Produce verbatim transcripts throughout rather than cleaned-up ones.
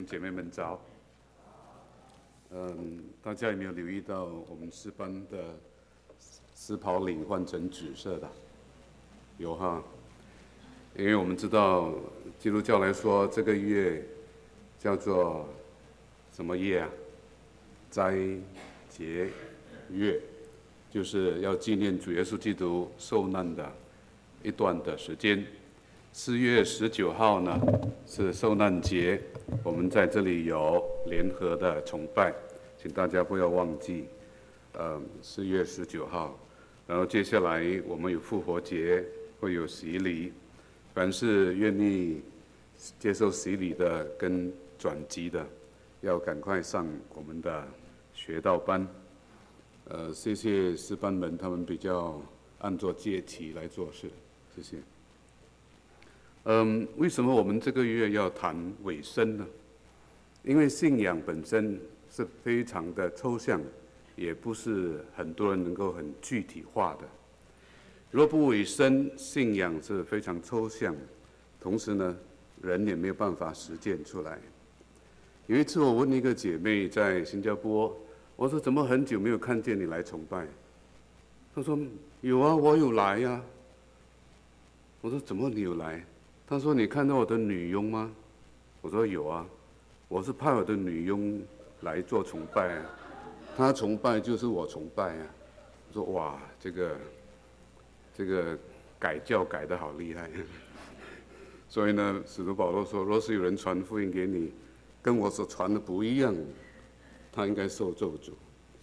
姐妹们早。嗯，大家有没有留意到我们诗班的诗袍领换成紫色的？有哈，因为我们知道基督教来说，这个月叫做什么月啊？斋节月，就是要纪念主耶稣基督受难的一段的时间。四月十九号呢是受难节，我们在这里有联合的崇拜，请大家不要忘记。呃，四月十九号，然后接下来我们有复活节，会有洗礼。凡是愿意接受洗礼的跟转籍的，要赶快上我们的学道班。呃，谢谢师班们，他们比较按照节期来做事，谢谢。嗯，为什么我们这个月要谈尾声呢？因为信仰本身是非常的抽象，也不是很多人能够很具体化的。若不尾声，信仰是非常抽象，同时呢，人也没有办法实践出来。有一次我问一个姐妹在新加坡，我说怎么很久没有看见你来崇拜？她说有啊，我有来呀、啊。我说怎么你有来？他说：“你看到我的女佣吗？”我说：“有啊，我是派我的女佣来做崇拜啊，她崇拜就是我崇拜啊。”我说：“哇，这个这个改教改得好厉害。”所以呢，使徒保罗说：“若是有人传福音给你，跟我所传的不一样，他应该受咒诅。”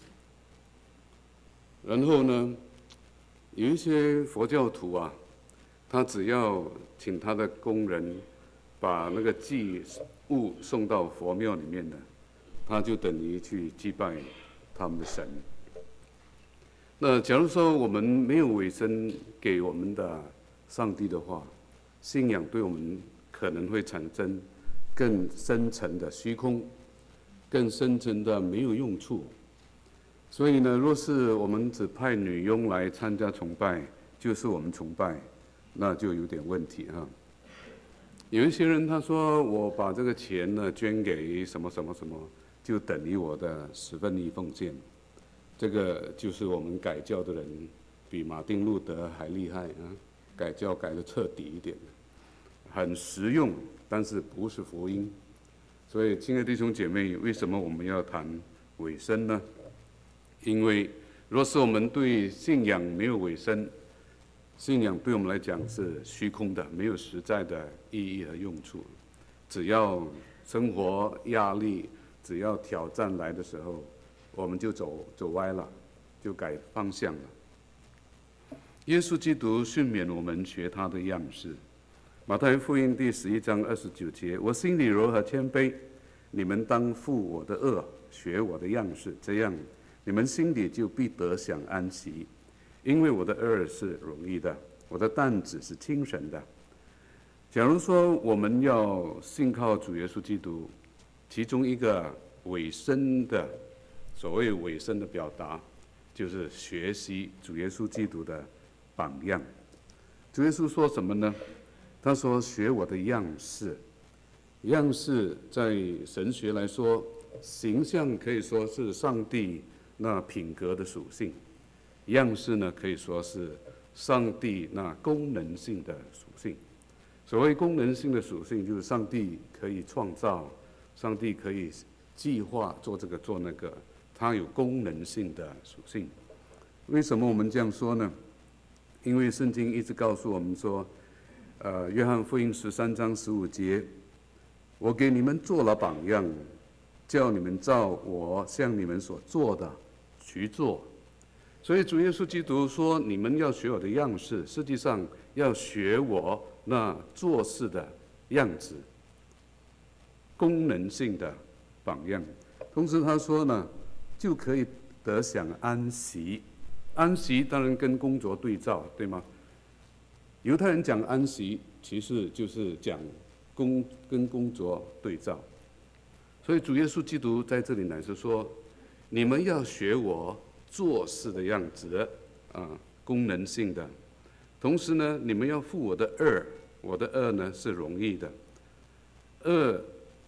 然后呢，有一些佛教徒啊。他只要请他的工人把那个祭物送到佛庙里面的，他就等于去祭拜他们的神。那假如说我们没有委身给我们的上帝的话，信仰对我们可能会产生更深层的虚空，更深层的没有用处。所以呢，若是我们只派女佣来参加崇拜，就是我们崇拜。那就有点问题哈。有一些人他说我把这个钱呢捐给什么什么什么，就等于我的十分一奉献。这个就是我们改教的人比马丁路德还厉害啊，改教改得彻底一点，很实用，但是不是福音。所以，亲爱的弟兄姐妹，为什么我们要谈尾声呢？因为若是我们对信仰没有尾声，信仰对我们来讲是虚空的，没有实在的意义和用处。只要生活压力，只要挑战来的时候，我们就走走歪了，就改方向了。耶稣基督训勉我们学他的样式。马太福音第十一章二十九节：我心里柔和谦卑，你们当负我的恶，学我的样式，这样你们心里就必得享安息。因为我的恶是容易的，我的担子是轻省的。假如说我们要信靠主耶稣基督，其中一个尾声的所谓尾声的表达，就是学习主耶稣基督的榜样。主耶稣说什么呢？他说：“学我的样式。”样式在神学来说，形象可以说是上帝那品格的属性。样式呢，可以说是上帝那功能性的属性。所谓功能性的属性，就是上帝可以创造，上帝可以计划做这个做那个，它有功能性的属性。为什么我们这样说呢？因为圣经一直告诉我们说，呃，约翰福音十三章十五节，我给你们做了榜样，叫你们照我向你们所做的去做。所以主耶稣基督说：“你们要学我的样式，实际上要学我那做事的样子，功能性的榜样。”同时他说呢，就可以得享安息。安息当然跟工作对照，对吗？犹太人讲安息，其实就是讲工跟工作对照。所以主耶稣基督在这里乃是说：“你们要学我做事的样子，啊，功能性的。同时呢，你们要负我的恶，我的恶呢是容易的。恶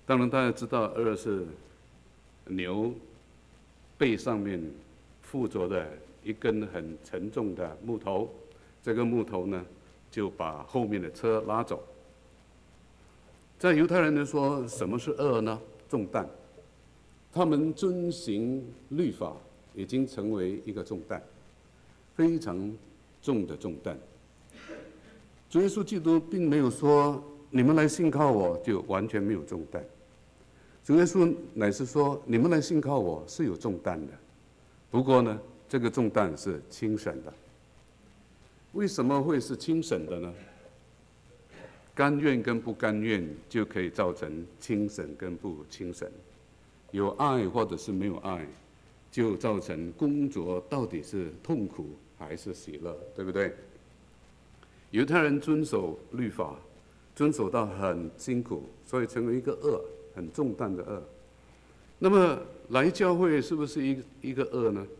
当然，大家知道二是牛背上面附着的一根很沉重的木头，这个木头呢就把后面的车拉走。在犹太人来说，什么是恶呢？重担。他们遵行律法已经成为一个重担，非常重的重担。主耶稣基督并没有说你们来信靠我就完全没有重担。主耶稣乃是说你们来信靠我是有重担的，不过呢，这个重担是轻省的。为什么会是轻省的呢？甘愿跟不甘愿就可以造成轻省跟不轻省。有爱或者是没有爱，就造成工作到底是痛苦还是喜乐，对不对？犹太人遵守律法，遵守到很辛苦，所以成为一个恶，很重担的恶。那么来教会是不是一一个恶呢？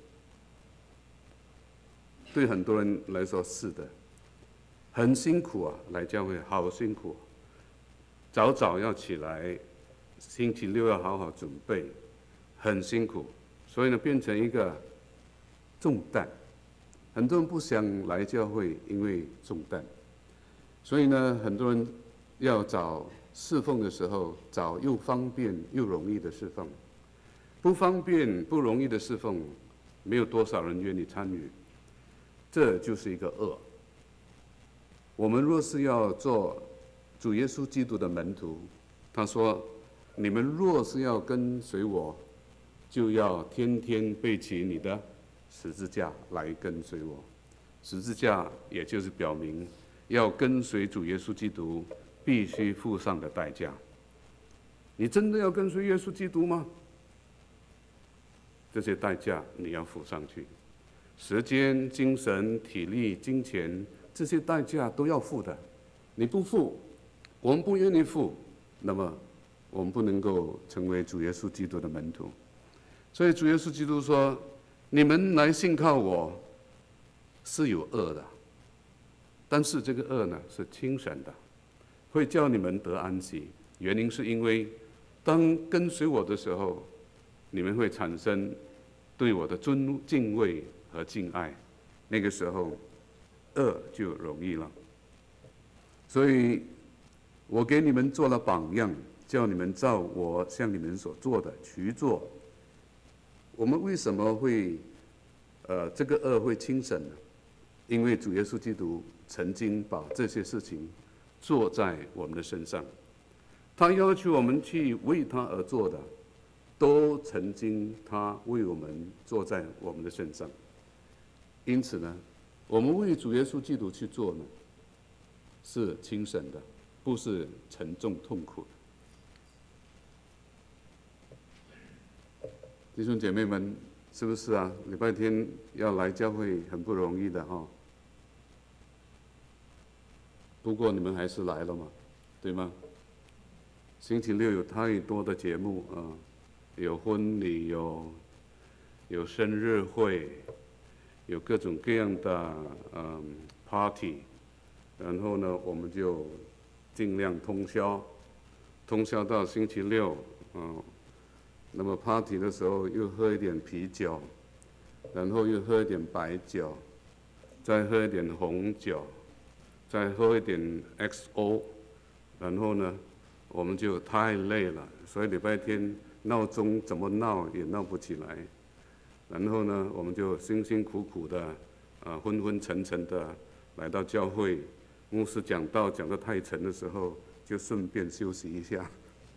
对很多人来说是的，很辛苦啊，来教会好辛苦，早早要起来。星期六要好好准备，很辛苦，所以呢变成一个重担。很多人不想来教会，因为重担。所以呢，很多人要找侍奉的时候，找又方便又容易的侍奉。不方便不容易的侍奉，没有多少人愿意参与。这就是一个恶。我们若是要做主耶稣基督的门徒，他说，你们若是要跟随我，就要天天背起你的十字架来跟随我。十字架也就是表明，要跟随主耶稣基督，必须付上的代价。你真的要跟随耶稣基督吗？这些代价你要付上去，时间、精神、体力、金钱，这些代价都要付的。你不付，我们不愿意付，那么我们不能够成为主耶稣基督的门徒。所以主耶稣基督说，你们来信靠我是有恶的，但是这个恶呢是轻省的，会叫你们得安息。原因是因为当跟随我的时候，你们会产生对我的尊敬畏和敬爱，那个时候恶就容易了。所以我给你们做了榜样，叫你们照我向你们所做的去做。我们为什么会呃这个恶会轻省呢？因为主耶稣基督曾经把这些事情做在我们的身上，他要求我们去为他而做的，都曾经他为我们做在我们的身上。因此呢，我们为主耶稣基督去做呢，是轻省的，不是沉重痛苦的。弟兄姐妹们，是不是啊？礼拜天要来教会很不容易的哈、哦。不过你们还是来了嘛，对吗？星期六有太多的节目啊，有婚礼，有有生日会，有各种各样的嗯 party， 然后呢，我们就尽量通宵，通宵到星期六，嗯，那么 party 的时候又喝一点啤酒，然后又喝一点白酒，再喝一点红酒。再喝一点 X O， 然后呢，我们就太累了，所以礼拜天闹钟怎么闹也闹不起来。然后呢，我们就辛辛苦苦的，啊，昏昏沉沉的来到教会，牧师讲道讲得太沉的时候，就顺便休息一下。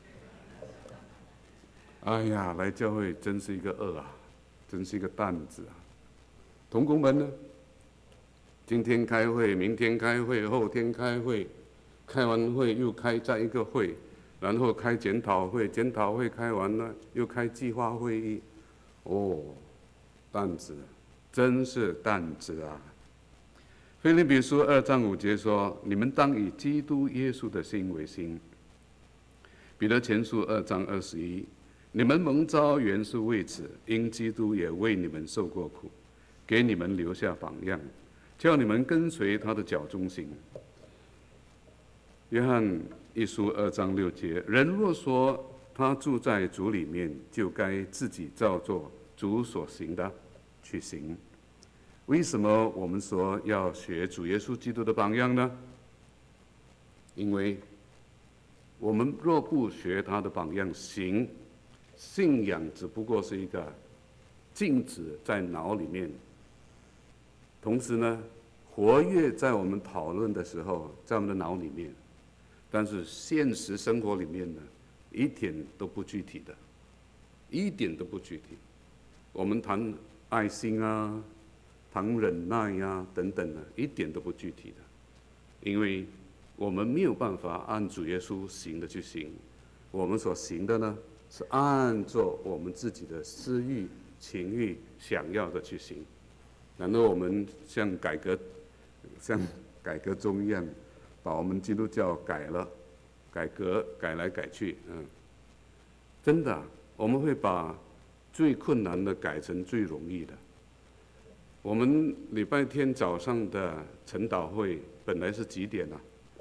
哎呀，来教会真是一个恶啊，真是一个担子啊。同工们呢？今天开会，明天开会，后天开会，开完会又开再一个会，然后开检讨会，检讨会开完了又开计划会议，哦，担子，真是担子啊！腓立比书二章五节说：“你们当以基督耶稣的心为心。”彼得前书二章二十一：“你们蒙召原是为此，因基督也为你们受过苦，给你们留下榜样。”叫你们跟随他的脚中行。约翰一书二章六节：人若说他住在主里面，就该自己照做主所行的去行。为什么我们说要学主耶稣基督的榜样呢？因为我们若不学他的榜样行，信仰只不过是一个镜子在脑里面，同时呢，活跃在我们讨论的时候，在我们的脑里面，但是现实生活里面呢，一点都不具体的，一点都不具体。我们谈爱心啊，谈忍耐啊等等的，一点都不具体的，因为我们没有办法按主耶稣行的去行，我们所行的呢，是按照我们自己的私欲、情欲、想要的去行。然后我们像改革，像改革中一样，把我们基督教改了，改革改来改去，嗯，真的，我们会把最困难的改成最容易的。我们礼拜天早上的晨祷会本来是几点啊？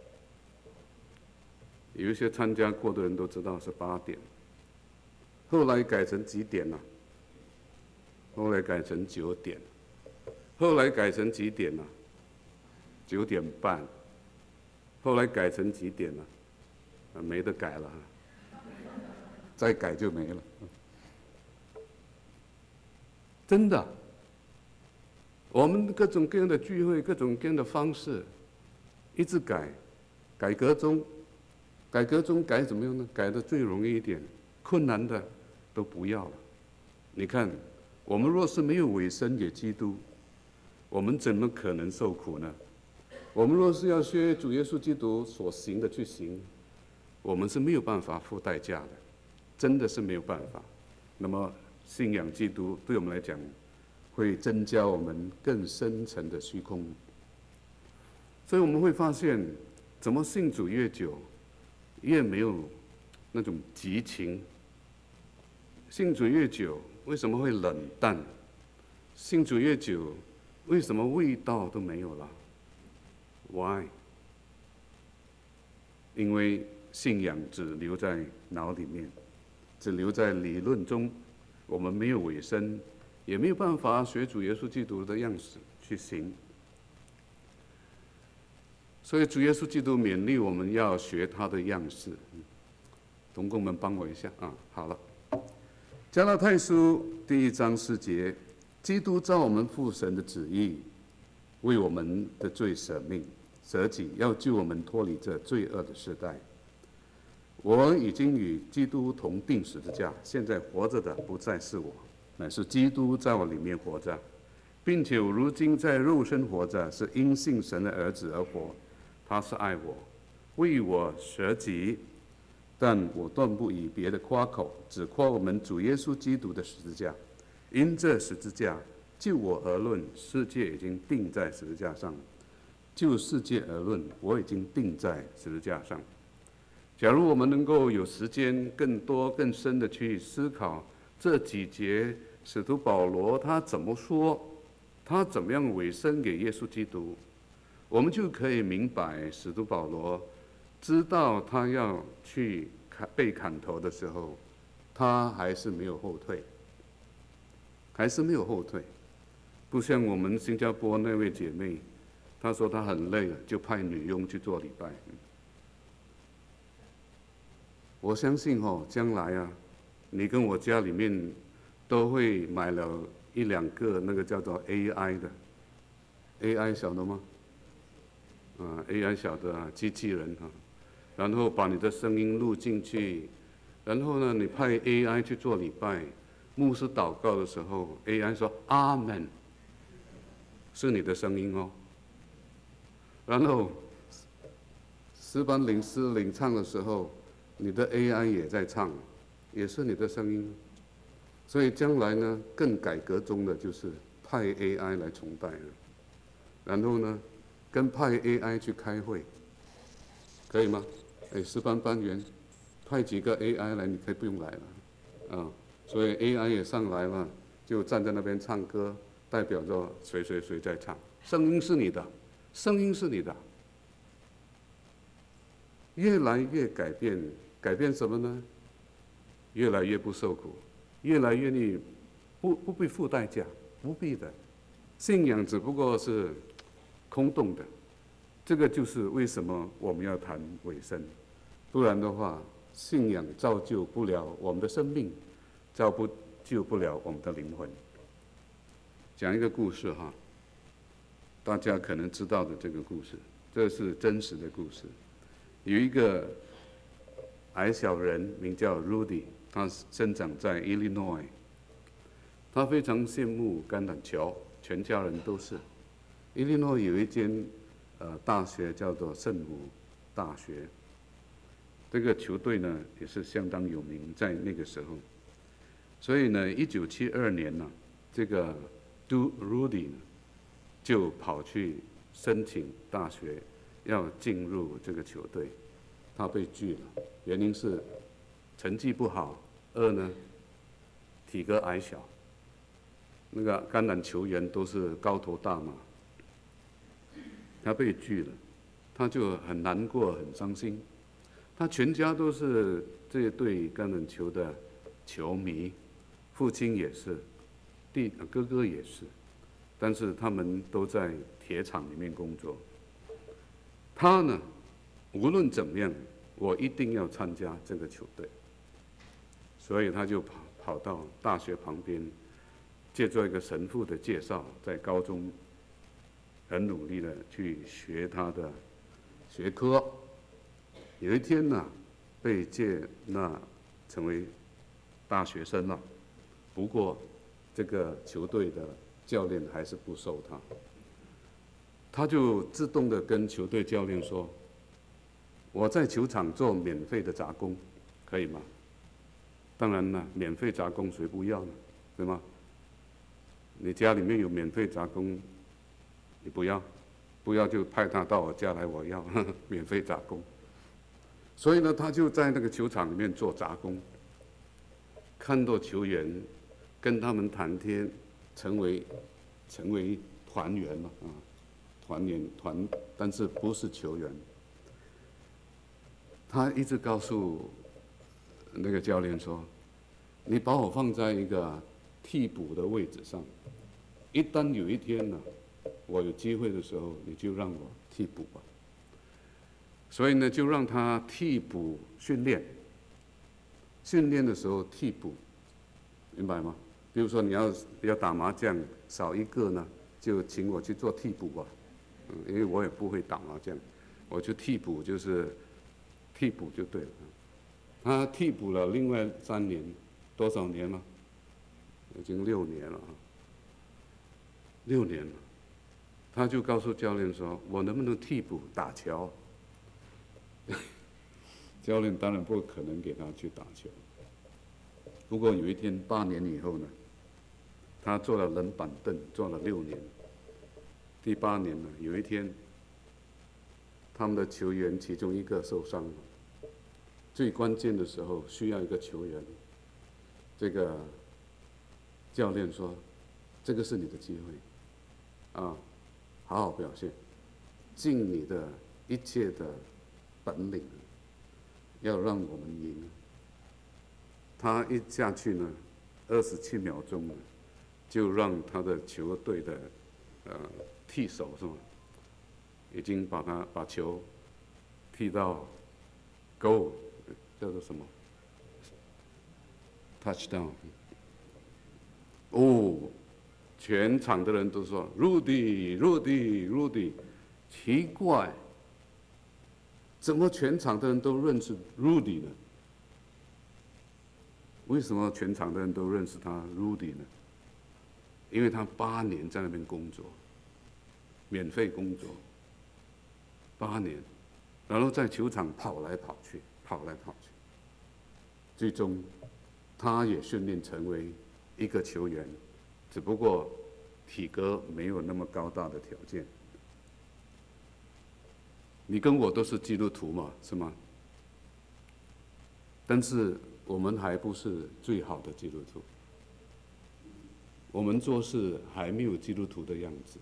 有一些参加过的人都知道是八点，后来改成几点了、啊？后来改成九点，后来改成几点了、啊？九点半，后来改成几点了、啊？啊，没得改了，再改就没了。真的，我们各种各样的聚会，各种各样的方式，一直改，改革中。改革中改怎么样呢？改得最容易一点，困难的都不要了。你看，我们若是没有委身给基督，我们怎么可能受苦呢？我们若是要学主耶稣基督所行的去行，我们是没有办法付代价的，真的是没有办法。那么信仰基督对我们来讲，会增加我们更深层的虚空。所以我们会发现，怎么信主越久，越没有那种激情。信主越久，为什么会冷淡？信主越久，为什么味道都没有了 ？Why？ 因为信仰只留在脑里面，只留在理论中，我们没有委身，也没有办法学主耶稣基督的样式去行。所以主耶稣基督勉励我们要学他的样式。同工们帮我一下啊！好了，加拉太书第一章四节，基督照我们父神的旨意，为我们的罪舍命，舍己，要救我们脱离这罪恶的时代。我已经与基督同定十字架，现在活着的不再是我，乃是基督在我里面活着，并且我如今在肉身活着，是因信神的儿子而活。他是爱我，为我舍己，但我断不以别的夸口，只夸我们主耶稣基督的十字架。因这十字架，就我而论，世界已经钉在十字架上；就世界而论，我已经钉在十字架上。假如我们能够有时间更多更深的去思考这几节使徒保罗他怎么说，他怎么样委身给耶稣基督，我们就可以明白使徒保罗知道他要去被砍头的时候，他还是没有后退，还是没有后退。不像我们新加坡那位姐妹，她说她很累了，就派女佣去做礼拜。我相信哦，将来啊，你跟我家里面都会买了一两个那个叫做 A I 的 ，A I 晓得吗？啊 ，A I 晓得啊，机器人啊，然后把你的声音录进去，然后呢，你派 A I 去做礼拜，牧师祷告的时候 ，A I 说阿门，是你的声音哦。然后诗班领诗领唱的时候，你的 A I 也在唱，也是你的声音。所以将来呢，更改革中的就是派 A I 来崇拜了，然后呢，跟派 A I 去开会，可以吗？哎，诗班班员，派几个 A I 来，你可以不用来了，啊，所以 A I 也上来了，就站在那边唱歌，代表着谁谁谁在唱，声音是你的，声音是你的，越来越改变，改变什么呢？ 越来越不受苦，越来越愿意不不必付代价，不必的。信仰只不过是空洞的，这个就是为什么我们要谈委身，不然的话，信仰造就不了我们的生命，造不就不了我们的灵魂。讲一个故事哈，大家可能知道的这个故事，这是真实的故事。有一个矮小人名叫 Rudy， 他生长在 Illinois， 他非常羡慕橄榄球，全家人都是。Illinois 有一间呃大学叫做圣母大学，这个球队呢也是相当有名，在那个时候。所以呢，一九七二年呢，这个 Rudy 呢就跑去申请大学，要进入这个球队，他被拒了，原因是成绩不好，二呢体格矮小。那个橄榄球员都是高头大马，他被拒了，他就很难过，很伤心。他全家都是这队橄榄球的球迷，父亲也是，弟哥哥也是，但是他们都在铁厂里面工作。他呢，无论怎么样，我一定要参加这个球队，所以他就跑跑到大学旁边，借助一个神父的介绍，在高中很努力的去学他的学科。有一天呢，被接纳成为大学生了，不过这个球队的教练还是不收他。他就自动的跟球队教练说：“我在球场做免费的杂工，可以吗？”当然了，免费杂工谁不要呢？对吗？你家里面有免费杂工，你不要，不要就派他到我家来，我要呵呵免费杂工。所以呢，他就在那个球场里面做杂工，看到球员，跟他们谈天，成为成为团员了啊。团员团，但是不是球员。他一直告诉那个教练说：“你把我放在一个替补的位置上，一旦有一天呢，我有机会的时候，你就让我替补吧。”所以呢，就让他替补训练。训练的时候替补，明白吗？比如说你要要打麻将，少一个呢，就请我去做替补吧。因为我也不会打麻将，我就替补，就是替补就对了。他替补了另外三年，多少年了？已经六年了，六年了。他就告诉教练说：“我能不能替补打球？”教练当然不可能给他去打球。不过有一天，八年以后呢，他坐了冷板凳，坐了六年。第八年呢，有一天，他们的球员其中一个受伤了，最关键的时候需要一个球员。这个教练说：“这个是你的机会，啊，好好表现，尽你的一切的本领，要让我们赢。”他一下去呢，二十七秒钟呢，就让他的球队的呃。替手是吗？已经把他把球踢到 goal， 叫做什么 touchdown。哦，全场的人都说 Rudy Rudy Rudy， 奇怪，怎么全场的人都认识 Rudy 呢？为什么全场的人都认识他 Rudy 呢？因为他八年在那边工作。免费工作八年，然后在球场跑来跑去，跑来跑去，最终他也训练成为一个球员，只不过体格没有那么高大的条件。你跟我都是基督徒嘛，是吗？但是我们还不是最好的基督徒，我们做事还没有基督徒的样子。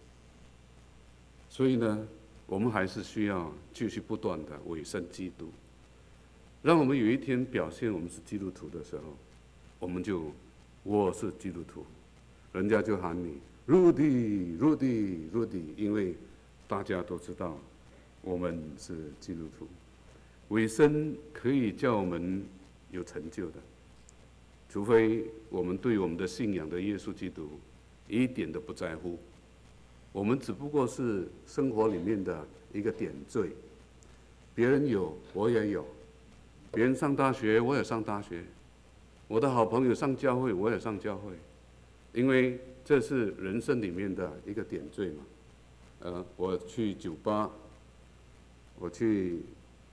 所以呢，我们还是需要继续不断的委身基督， 让我们有一天表现我们是基督徒的时候，我们就我是基督徒，人家就喊你 Rudy Rudy Rudy， 因为大家都知道我们是基督徒。委身可以叫我们有成就的，除非我们对我们的信仰的耶稣基督一点都不在乎，我们只不过是生活里面的一个点缀，别人有我也有，别人上大学我也上大学，我的好朋友上教会我也上教会，因为这是人生里面的一个点缀嘛。呃，我去酒吧，我去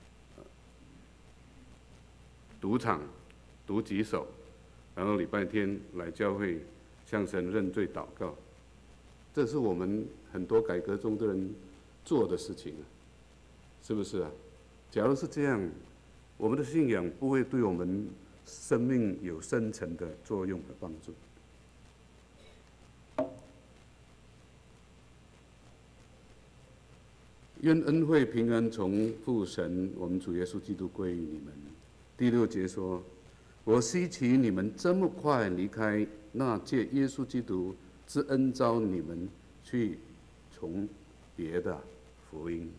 赌场赌几手，然后礼拜天来教会向神认罪祷告，这是我们很多改革中的人做的事情啊，是不是啊？假如是这样，我们的信仰不会对我们生命有深层的作用和帮助。愿恩惠平安从父神我们主耶稣基督归于你们。第六节说，我希奇你们这么快离开那借耶稣基督之恩召你们去从别的福音。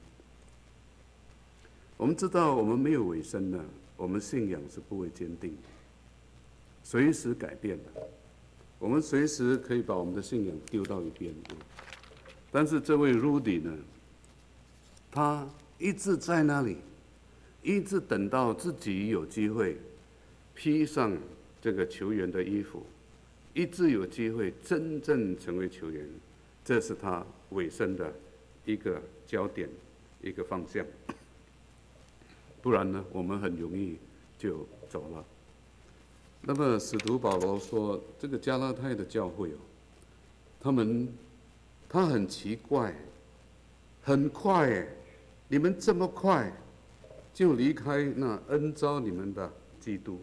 我们知道我们没有委身呢，我们信仰是不会坚定的，随时改变的，我们随时可以把我们的信仰丢到一边。但是这位 Rudy 呢，他一直在那里，一直等到自己有机会披上这个球员的衣服，一直有机会真正成为球员，这是他委身的一个焦点，一个方向。不然呢，我们很容易就走了。那么使徒保罗说，这个加拉太的教会哦，他们他很奇怪，很快哎，你们这么快就离开那恩召你们的基督。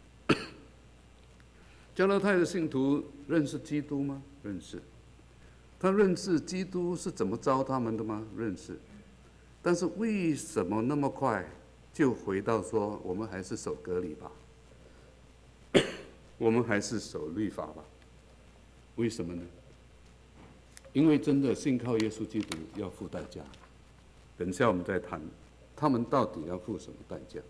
加拉太的信徒认识基督吗？认识。他认识基督是怎么召他们的吗？认识。但是为什么那么快就回到说，我们还是守割礼吧，我们还是守律法吧？为什么呢？因为真的信靠耶稣基督要付代价。等一下我们再谈，他们到底要付什么代价？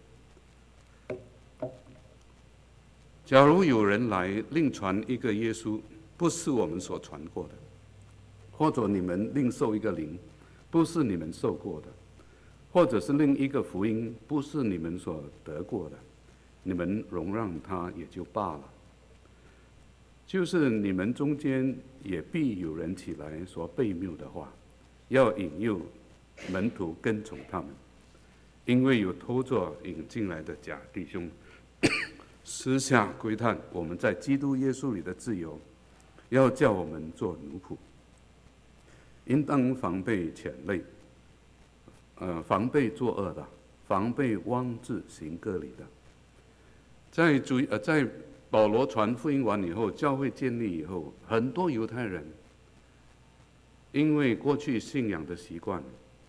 假如有人来另传一个耶稣，不是我们所传过的，或者你们另受一个灵，不是你们受过的，或者是另一个福音，不是你们所得过的，你们容让他也就罢了。就是你们中间也必有人起来说悖谬的话，要引诱门徒跟从他们，因为有偷作引进来的假弟兄，私下窥探我们在基督耶稣里的自由，要叫我们做奴仆。应当防备犬类，呃，防备作恶的，防备妄自行割礼的。在主呃，在保罗传福音完以后，教会建立以后，很多犹太人因为过去信仰的习惯，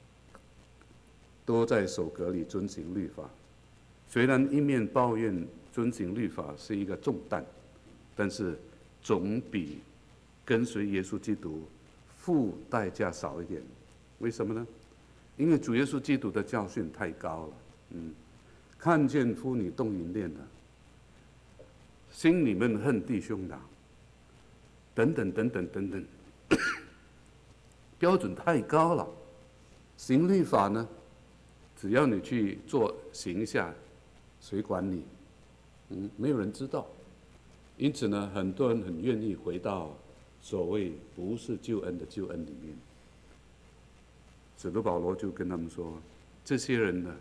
都在守割礼、遵行律法。虽然一面抱怨遵行律法是一个重担，但是总比跟随耶稣基督付代价少一点。为什么呢？因为主耶稣基督的教训太高了。嗯，看见妇女动淫恋的，心里面恨弟兄的，等等等等等等，标准太高了。行律法呢，只要你去做行一下，谁管你？嗯，没有人知道。因此呢，很多人很愿意回到所谓不是救恩的救恩里面。使徒保罗就跟他们说，这些人呢，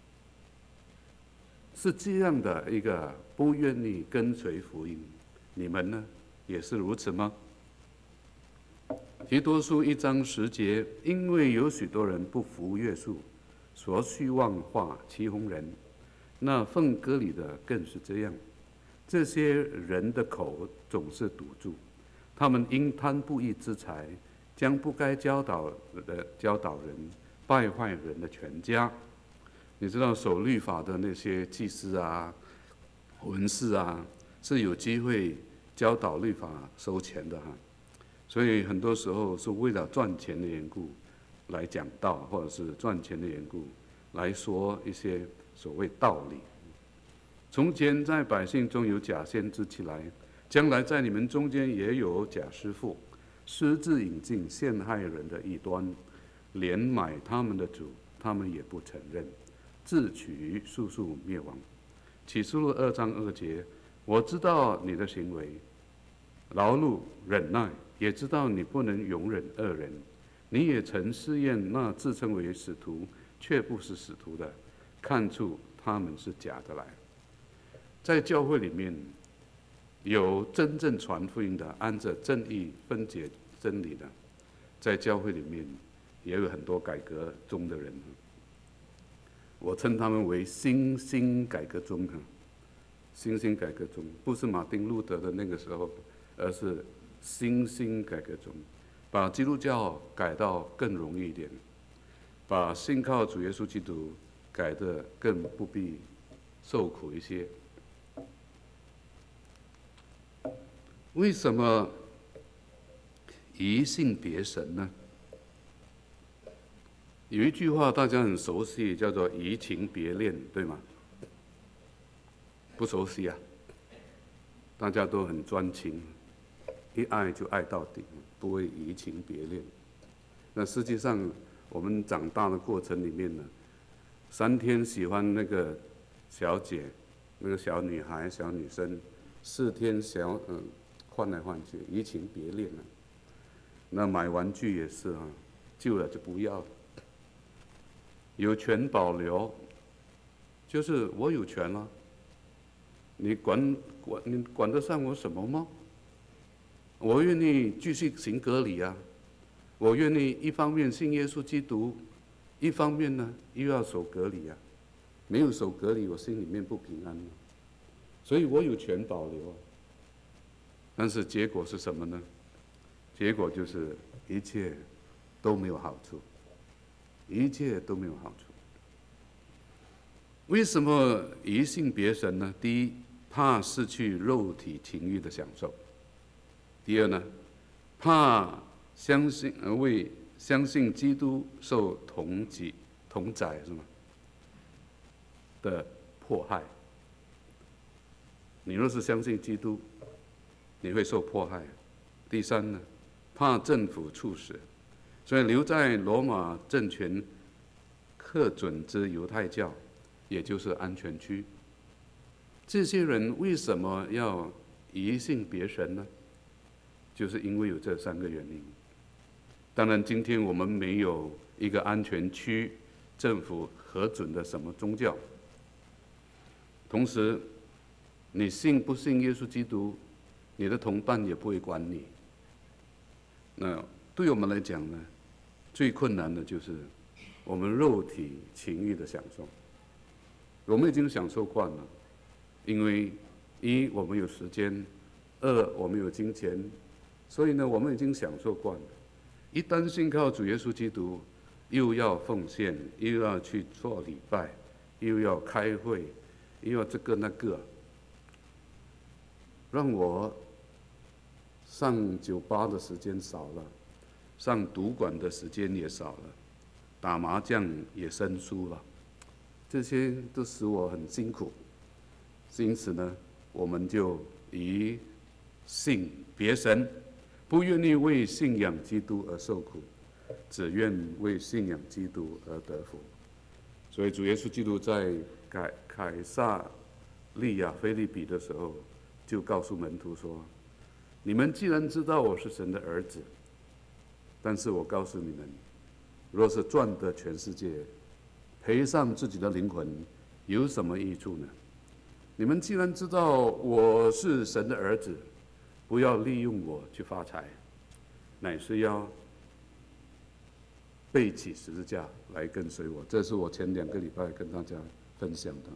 是这样的一个不愿意跟随福音，你们呢也是如此吗？提多书一章十节，因为有许多人不服约束，所虚妄话欺哄人，那奉割礼的更是这样。这些人的口总是堵住，他们因贪不义之财，将不该教导的教导人，败坏人的全家。 你知道守律法的那些祭司啊、文士啊，是有机会教导律法收钱的哈。所以很多时候是为了赚钱的缘故来讲道，或者是赚钱的缘故来说一些所谓道理。从前在百姓中有假先知起来，将来在你们中间也有假师傅，私自引进陷害人的异端，连买他们的主，他们也不承认，自取速速灭亡。启示录二章二节，我知道你的行为，劳碌忍耐，也知道你不能容忍恶人。你也曾试验那自称为使徒却不是使徒的，看出他们是假的来。在教会里面，有真正传福音的，按着正义分解真理的，在教会里面也有很多改革中的人，我称他们为新兴改革中哈，新兴改革中不是马丁路德的那个时候，而是新兴改革中，把基督教改到更容易一点，把信靠主耶稣基督改得更不必受苦一些。为什么疑信别神呢？有一句话大家很熟悉，叫做移情别恋，对吗？不熟悉啊？大家都很专情，一爱就爱到底，不会移情别恋。那实际上我们长大的过程里面呢，三天喜欢那个小姐，那个小女孩、小女生，四天小嗯。换来换去，移情别恋了。那买玩具也是啊，旧了就不要了。有权保留，就是我有权了，你管管你管得上我什么吗？我愿意继续行割礼啊，我愿意一方面信耶稣基督，一方面呢又要守割礼啊。没有守割礼，我心里面不平安，所以我有权保留啊。但是结果是什么呢？结果就是一切都没有好处，一切都没有好处。为什么疑信别神呢？第一，怕失去肉体情欲的享受；第二呢，怕相信呃为相信基督受同己同宰是吗的迫害。你若是相信基督，你会受迫害。第三呢，怕政府处死，所以留在罗马政权克准之犹太教，也就是安全区。这些人为什么要疑信别神呢？就是因为有这三个原因。当然，今天我们没有一个安全区，政府核准的什么宗教。同时，你信不信耶稣基督，你的同伴也不会管你。那对我们来讲呢，最困难的就是我们肉体情欲的享受。我们已经享受惯了，因为一我们有时间，二我们有金钱，所以呢，我们已经享受惯了。一旦信靠主耶稣基督，又要奉献，又要去做礼拜，又要开会，又要这个那个，让我上酒吧的时间少了，上赌馆的时间也少了，打麻将也生疏了，这些都使我很辛苦。因此呢，我们就疑信别神，不愿意为信仰基督而受苦，只愿为信仰基督而得福。所以主耶稣基督在凯凯撒利亚腓立比的时候，就告诉门徒说：你们既然知道我是神的儿子，但是我告诉你们，若是赚得全世界，赔上自己的灵魂，有什么益处呢？你们既然知道我是神的儿子，不要利用我去发财，乃是要背起十字架来跟随我。这是我前两个礼拜跟大家分享的。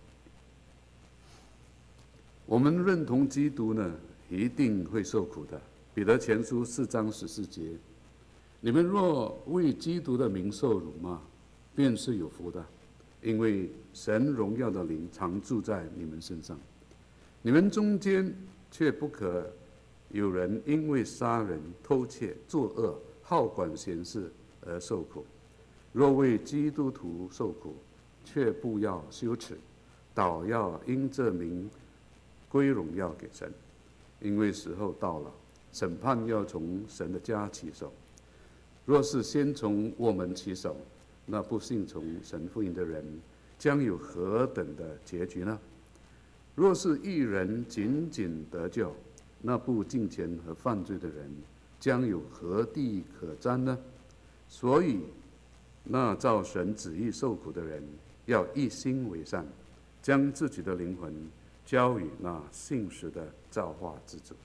我们认同基督呢，一定会受苦的。彼得前书四章十四节，你们若为基督的名受辱骂，便是有福的， 因为神荣耀的灵常住在你们身上。你们中间却不可有人因为杀人、偷窃、作恶、好管闲事而受苦。若为基督徒受苦，却不要羞耻，倒要因这名归荣耀给神。因为时候到了，审判要从神的家起手。若是先从我们起手，那不信从神福音的人将有何等的结局呢？若是一人仅仅得救，那不敬虔和犯罪的人将有何地可沾呢？所以那照神旨意受苦的人，要一心为善，将自己的灵魂交与那信实的造化之主。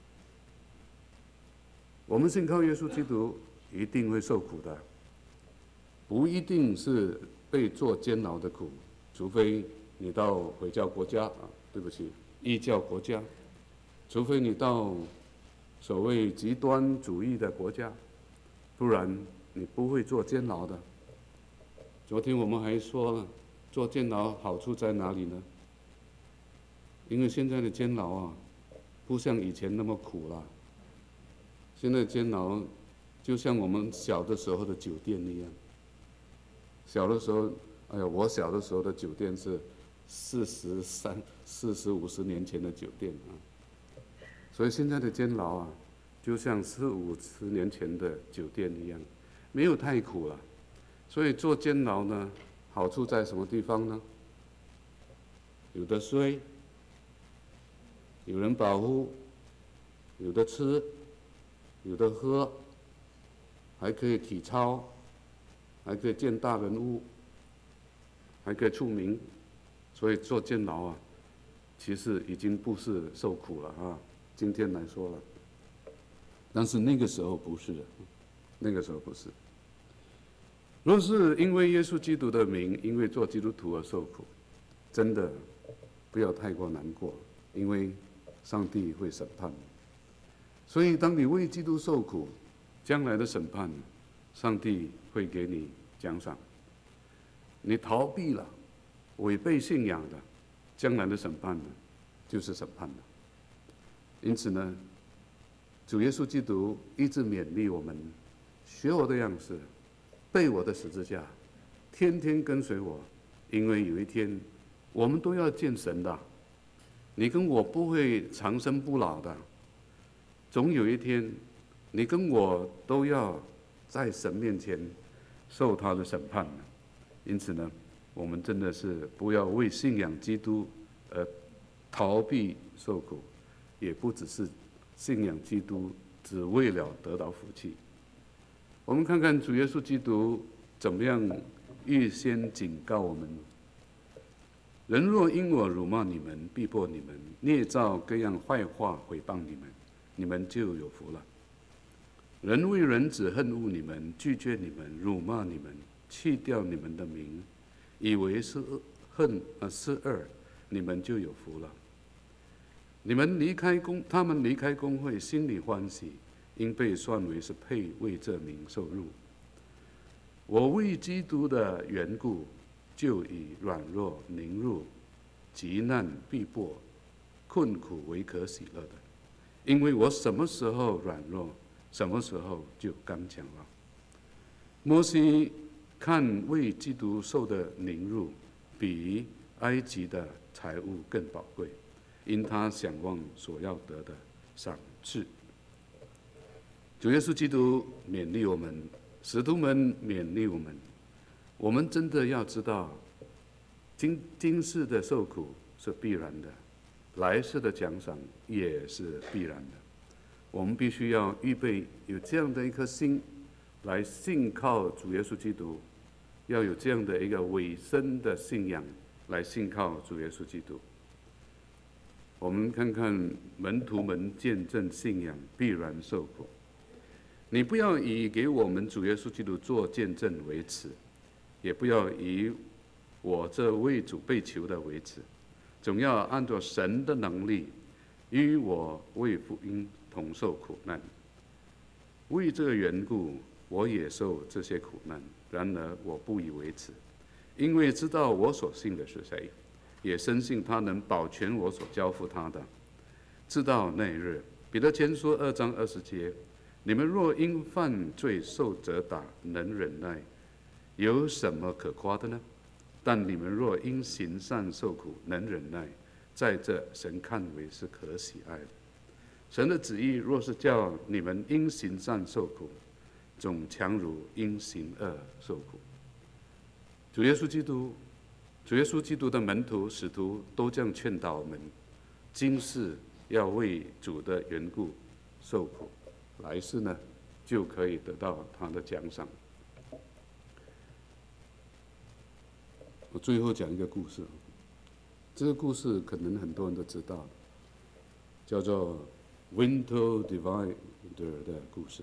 我们信靠耶稣基督，一定会受苦的，不一定是被做监牢的苦，除非你到回教国家啊，对不起，异教国家，除非你到所谓极端主义的国家，不然你不会做监牢的。昨天我们还说了，做监牢好处在哪里呢？因为现在的监牢啊，不像以前那么苦了。现在监牢就像我们小的时候的酒店一样。小的时候，哎呀，我小的时候的酒店是四十三、四十五十年前的酒店啊。所以现在的监牢啊，就像四五十年前的酒店一样，没有太苦了。所以做监牢呢，好处在什么地方呢？有的睡，有人保护，有的吃，有的喝，还可以体操，还可以见大人物，还可以出名。所以做监牢啊，其实已经不是受苦了啊。今天来说了，但是那个时候不是的，那个时候不是。若是因为耶稣基督的名，因为做基督徒而受苦，真的不要太过难过，因为上帝会审判。所以当你为基督受苦，将来的审判，上帝会给你奖赏。你逃避了，违背信仰的，将来的审判呢，就是审判了。因此呢，主耶稣基督一直勉励我们，学我的样式，背我的十字架，天天跟随我，因为有一天我们都要见神的。你跟我不会长生不老的，总有一天，你跟我都要在神面前受他的审判的。因此呢，我们真的是不要为信仰基督而逃避受苦，也不只是信仰基督只为了得到福气。我们看看主耶稣基督怎么样预先警告我们：人若因我辱骂你们、逼迫你们、捏造各样坏话毁谤你们，你们就有福了。人为人子恨恶你们、拒绝你们、辱骂你们、弃掉你们的名，以为是恨啊是恶，你们就有福了。你们离开公，他们离开公会，心里欢喜，因被算为是配为这名受辱。我为基督的缘故，就以软弱、凌辱、急难、逼迫、困苦为可喜乐的，因为我什么时候软弱，什么时候就刚强了。摩西看为基督受的凌辱，比埃及的财物更宝贵，因他想望所要得的赏赐。主耶稣基督勉励我们，使徒们勉励我们，我们真的要知道，今今世的受苦是必然的，来世的奖赏也是必然的。我们必须要预备有这样的一颗心，来信靠主耶稣基督，要有这样的一个委身的信仰，来信靠主耶稣基督。我们看看门徒们见证信仰必然受苦。你不要以给我们主耶稣基督做见证为耻，也不要以我这为主被囚的为耻，总要按照神的能力，与我为福音同受苦难。为这个缘故，我也受这些苦难，然而我不以为耻， 因为知道我所信的是谁，也深信他能保全我所交付他的。知道那日，彼得前书二章二十节，你们若因犯罪受责打，能忍耐，有什么可夸的呢？但你们若因行善受苦，能忍耐，在这神看为是可喜爱的。神的旨意若是叫你们因行善受苦，总强如因行恶受苦。主耶稣基督，主耶稣基督的门徒、使徒都这样劝导我们：今世要为主的缘故受苦，来世呢就可以得到他的奖赏。我最后讲一个故事，这个故事可能很多人都知道，叫做 Winter Divider 的故事。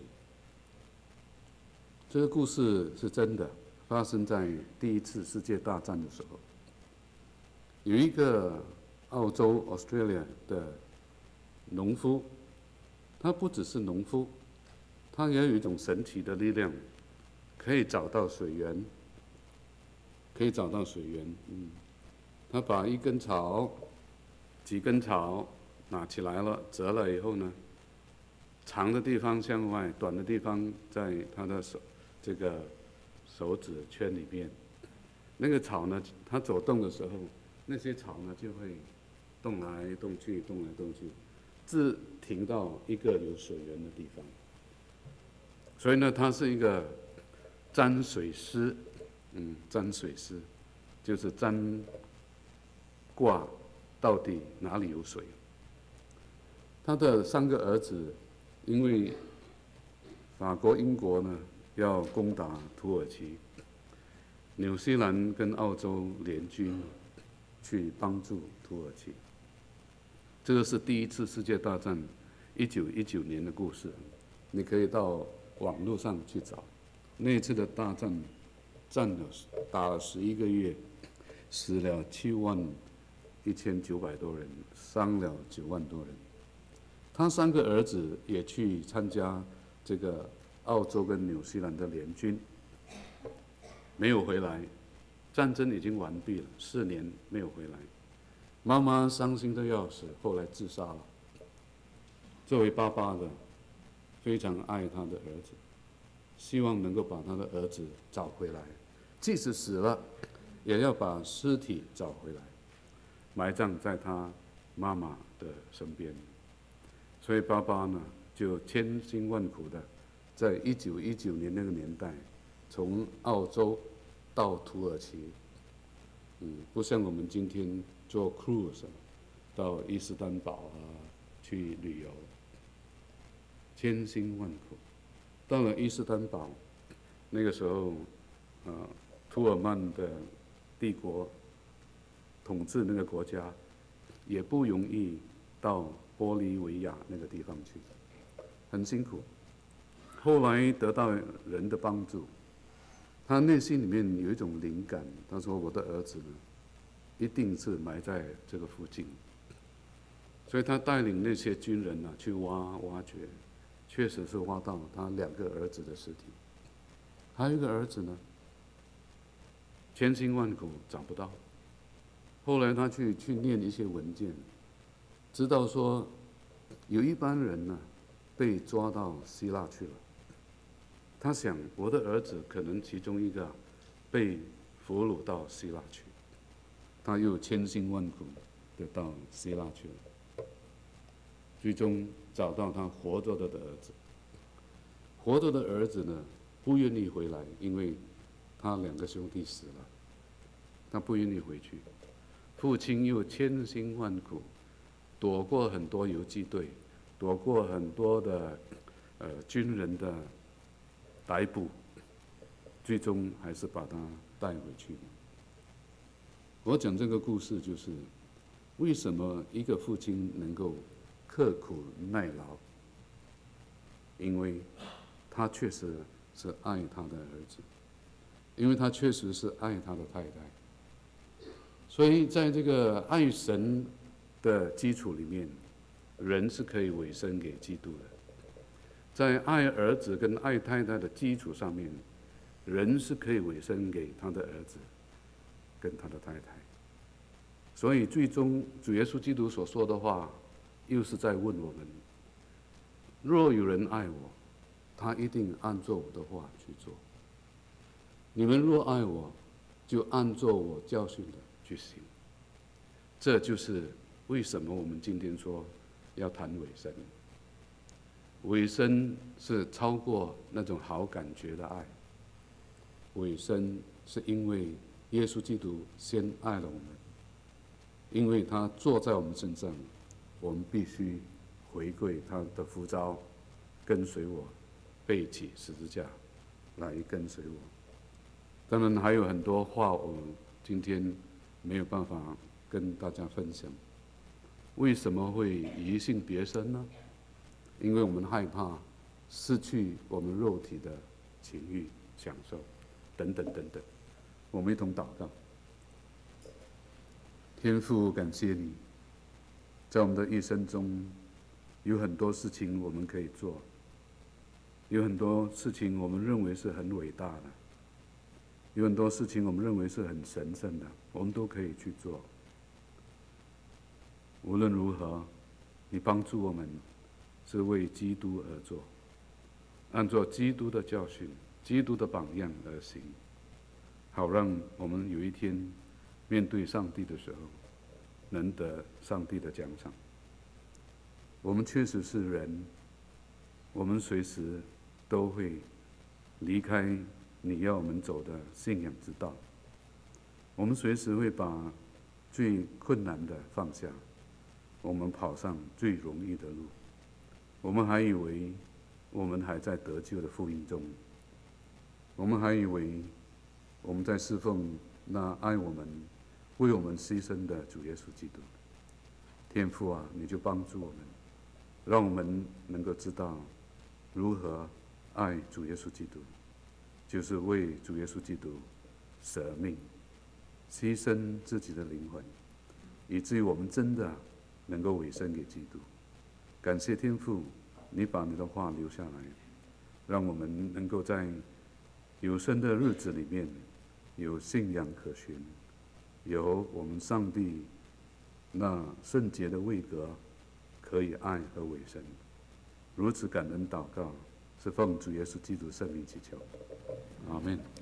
这个故事是真的，发生在第一次世界大战的时候。有一个澳洲 Australia 的农夫，他不只是农夫，他也有一种神奇的力量，可以找到水源。可以找到水源，嗯，他把一根草、几根草拿起来了，折了以后呢，长的地方向外，短的地方在他的手这个手指圈里面。那个草呢，它走动的时候，那些草呢就会动来动去，动来动去，自停到一个有水源的地方。所以呢，他是一个沾水师。嗯，沾水师就是沾卦到底哪里有水。他的三个儿子，因为法国、英国呢要攻打土耳其，纽西兰跟澳洲联军去帮助土耳其。这个是第一次世界大战一九一九年的故事，你可以到网络上去找。那一次的大战战了打了十一个月，死了七万一千九百多人，伤了九万多人。他三个儿子也去参加这个澳洲跟纽西兰的联军，没有回来。战争已经完毕了，四年没有回来。妈妈伤心的要死，后来自杀了。作为爸爸的，非常爱他的儿子，希望能够把他的儿子找回来，即使死了，也要把尸体找回来，埋葬在他妈妈的身边。所以爸爸呢，就千辛万苦的，在一九一九年那个年代，从澳洲到土耳其，嗯，不像我们今天做 cruise 到伊斯坦堡啊去旅游，千辛万苦。到了伊斯坦堡，那个时候，呃，土尔曼的帝国统治那个国家，也不容易到玻利维亚那个地方去，很辛苦。后来得到人的帮助，他内心里面有一种灵感，他说：“我的儿子呢，一定是埋在这个附近。”所以他带领那些军人呢、啊、去挖挖掘。确实是挖到他两个儿子的尸体，还有一个儿子呢，千辛万苦找不到。后来他去去念一些文件，知道说有一班人呢被抓到希腊去了。他想，我的儿子可能其中一个被俘虏到希腊去，他又千辛万苦的到希腊去了，最终找到他活着的儿子。活着的儿子呢，不愿意回来，因为他两个兄弟死了，他不愿意回去。父亲又千辛万苦，躲过很多游击队，躲过很多的呃军人的逮捕，最终还是把他带回去。我讲这个故事，就是为什么一个父亲能够刻苦耐劳，因为他确实是爱他的儿子，因为他确实是爱他的太太。所以在这个爱神的基础里面，人是可以委身给基督的。在爱儿子跟爱太太的基础上面，人是可以委身给他的儿子， 跟他的太太。所以最终主耶稣基督所说的话，又是在问我们：若有人爱我，他一定按照我的话去做。你们若爱我，就按照我教训的去行。这就是为什么我们今天说要谈委身。委身是超过那种好感觉的爱，委身是因为耶稣基督先爱了我们，因为他坐在我们身上，我们必须回归他的呼召，跟随我，背起十字架来跟随我。当然还有很多话我们今天没有办法跟大家分享。为什么会移性别身呢？因为我们害怕失去我们肉体的情欲、享受等等等等。我们一同祷告。天父，感谢你，在我们的一生中，有很多事情我们可以做，有很多事情我们认为是很伟大的，有很多事情我们认为是很神圣的，我们都可以去做。无论如何，你帮助我们是为基督而做，按照基督的教训、基督的榜样而行，好让我们有一天面对上帝的时候，能得上帝的奖赏。我们确实是人，我们随时都会离开你要我们走的信仰之道，我们随时会把最困难的放下，我们跑上最容易的路。我们还以为我们还在得救的福音中，我们还以为我们在侍奉那爱我们、为我们牺牲的主耶稣基督。天父啊，你就帮助我们，让我们能够知道如何爱主耶稣基督，就是为主耶稣基督舍命、牺牲自己的灵魂，以至于我们真的能够委身给基督。感谢天父，你把你的话留下来，让我们能够在有生的日子里面有信仰可循，有我们上帝那圣洁的位格可以爱和委身。如此感恩祷告，是奉主耶稣基督圣名祈求，阿们。